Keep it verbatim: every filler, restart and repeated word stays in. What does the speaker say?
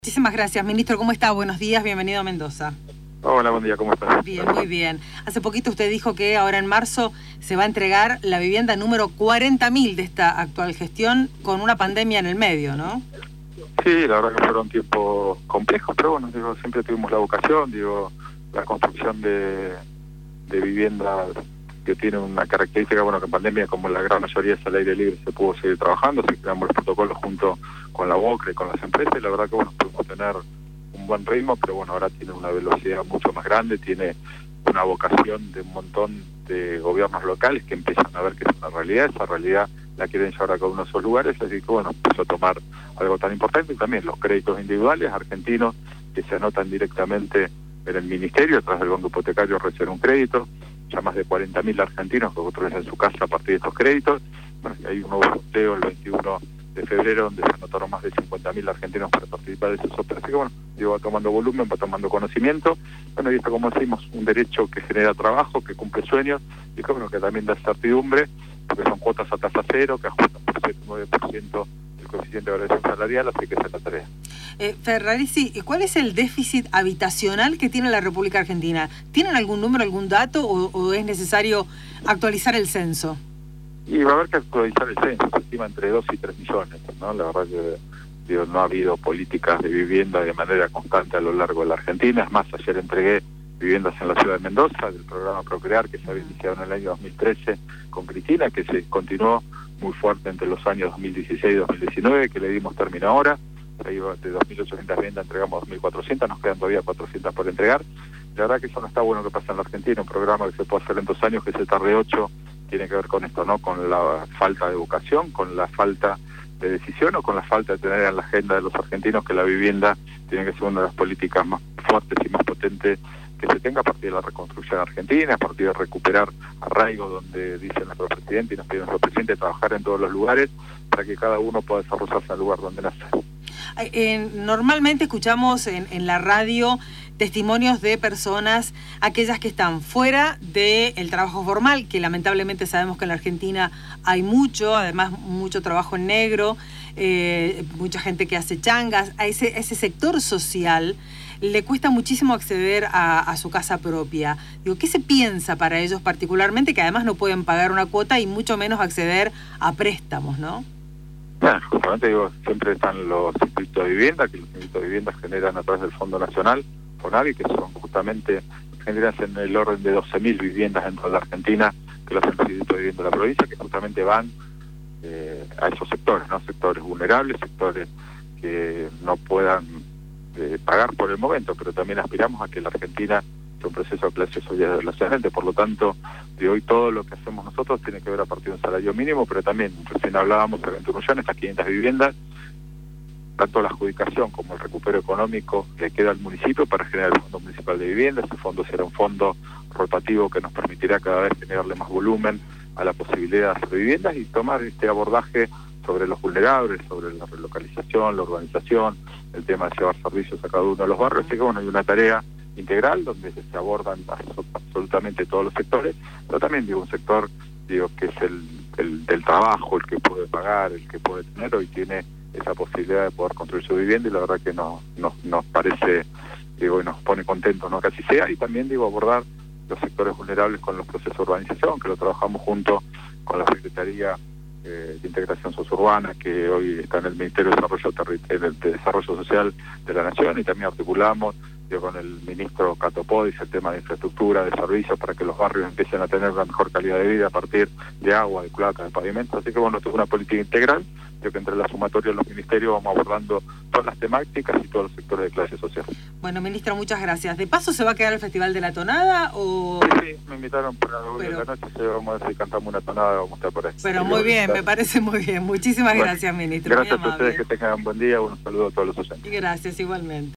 Muchísimas gracias, ministro. ¿Cómo está? Buenos días, bienvenido a Mendoza. Hola, buen día, ¿cómo estás? Bien, muy bien. Hace poquito usted dijo que ahora en marzo se va a entregar la vivienda número cuarenta mil de esta actual gestión con una pandemia en el medio, ¿no? Sí, la verdad que fueron tiempos complejos, pero bueno, digo, siempre tuvimos la vocación, digo, la construcción de, de viviendas que tiene una característica, bueno, que en pandemia, como la gran mayoría es al aire libre, se pudo seguir trabajando, se creamos los protocolos junto con la BOCRE, con las empresas, y la verdad que, bueno, pudimos tener un buen ritmo, pero bueno, ahora tiene una velocidad mucho más grande, tiene una vocación de un montón de gobiernos locales que empiezan a ver que es una realidad, esa realidad la quieren llevar a cada uno de esos lugares, así que bueno, empezó a tomar algo tan importante, y también los créditos individuales argentinos que se anotan directamente en el ministerio, a través del Banco Hipotecario reciben un crédito, ya más de cuarenta mil argentinos que construyen su casa a partir de estos créditos. Bueno, hay un nuevo sorteo el veintiuno de febrero donde se anotaron más de cincuenta mil argentinos para participar de ese sorteo, así que bueno, digo, va tomando volumen, va tomando conocimiento, bueno, y esto, como decimos, un derecho que genera trabajo, que cumple sueños, y que bueno, que también da certidumbre, porque son cuotas a tasa cero, que ajustan por ciento nueve por ciento el coeficiente de variación salarial, así que esa es la tarea. Eh, Ferraresi, ¿cuál es el déficit habitacional que tiene la República Argentina? ¿Tienen algún número, algún dato, o, o es necesario actualizar el censo? Y va a haber que actualizar el censo, se estima entre dos y tres millones, ¿no? La verdad que digo, no ha habido políticas de vivienda de manera constante a lo largo de la Argentina. Es más, ayer entregué viviendas en la ciudad de Mendoza, del programa Procrear, que se había iniciado en el año dos mil trece con Cristina, que se continuó muy fuerte entre los años dos mil dieciséis y dos mil diecinueve, que le dimos término ahora. Ahí de dos mil ochocientas viviendas entregamos dos mil cuatrocientas, nos quedan todavía cuatrocientas por entregar. La verdad que eso no está bueno que pasa en la Argentina, un programa que se puede hacer en dos años, que se tarde ocho, tiene que ver con esto, ¿no? Con la falta de educación, con la falta de decisión o con la falta de tener en la agenda de los argentinos que la vivienda tiene que ser una de las políticas más fuertes y más potentes que se tenga a partir de la reconstrucción argentina, a partir de recuperar arraigo donde dice nuestro presidente y nos pide nuestro presidente trabajar en todos los lugares para que cada uno pueda desarrollarse en el lugar donde nace. Eh, normalmente escuchamos en, en la radio testimonios de personas, aquellas que están fuera del trabajo formal, que lamentablemente sabemos que en la Argentina hay mucho, además mucho trabajo en negro, eh, mucha gente que hace changas. A ese, a ese sector social le cuesta muchísimo acceder a, a su casa propia. Digo, ¿qué se piensa para ellos particularmente, que además no pueden pagar una cuota y mucho menos acceder a préstamos, ¿no? Bueno, justamente digo, siempre están los institutos de vivienda, que los institutos de vivienda generan a través del Fondo Nacional, FONAVI, que son justamente, generan en el orden de doce mil viviendas dentro de la Argentina, que los institutos de vivienda de la provincia, que justamente van eh, a esos sectores, ¿no? Sectores vulnerables, sectores que no puedan eh, pagar por el momento, pero también aspiramos a que la Argentina sea un proceso de clase social relacionalmente. Por lo tanto, de hoy todo lo que hacemos nosotros tiene que ver a partir de un salario mínimo, pero también, recién hablábamos de veintiún millones, estas quinientas viviendas, tanto la adjudicación como el recupero económico le queda al municipio para generar el Fondo Municipal de Vivienda. Ese fondo será un fondo rotativo que nos permitirá cada vez generarle más volumen a la posibilidad de hacer viviendas y tomar este abordaje sobre los vulnerables, sobre la relocalización, la urbanización, el tema de llevar servicios a cada uno de los barrios. Así que bueno, hay una tarea integral donde se abordan absolutamente todos los sectores, pero también digo un sector digo que es el, el del trabajo, el que puede pagar, el que puede tener, hoy tiene esa posibilidad de poder construir su vivienda, y la verdad que nos, nos, nos parece, digo, y nos pone contentos, ¿no? Que así sea, y también digo abordar los sectores vulnerables con los procesos de urbanización, que lo trabajamos junto con la Secretaría eh, de Integración Sociourbana, que hoy está en el Ministerio de Desarrollo, Terri- de Desarrollo Social de la Nación, y también articulamos con el ministro Cato Podis el tema de infraestructura, de servicios, para que los barrios empiecen a tener una mejor calidad de vida a partir de agua, de cloacas, de pavimento. Así que bueno, esto es una política integral, yo que entre la sumatoria de los ministerios vamos abordando todas las temáticas y todos los sectores de clase social. Bueno, ministro, muchas gracias. ¿De paso se va a quedar el Festival de la Tonada o...? Sí, sí, me invitaron para hoy en la noche, sí, vamos a ver si cantamos una tonada, vamos a estar por ahí. Pero muy bien, me parece muy bien. Muchísimas bueno, gracias, ministro. Gracias a ustedes, que tengan un buen día, un saludo a todos los oyentes. Gracias, igualmente.